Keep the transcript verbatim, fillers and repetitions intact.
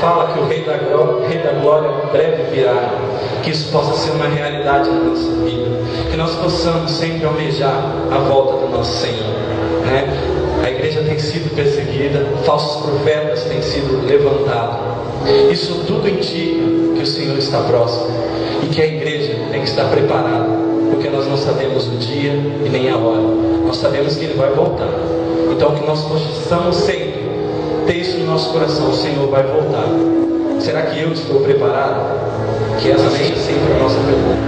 fala que o Rei da, Glória, Rei da Glória breve virá. Que isso possa ser uma realidade na nossa vida. Que nós possamos sempre almejar a volta do nosso Senhor, né? A igreja tem sido perseguida, falsos profetas têm sido levantados. Isso tudo indica que o Senhor está próximo e que a igreja tem que estar preparada, porque nós não sabemos o dia e nem a hora. Nós sabemos que Ele vai voltar. Então que nós possamos sempre ter isso no nosso coração: o Senhor vai voltar. Será que eu estou preparado? Que essa seja sempre a nossa pergunta.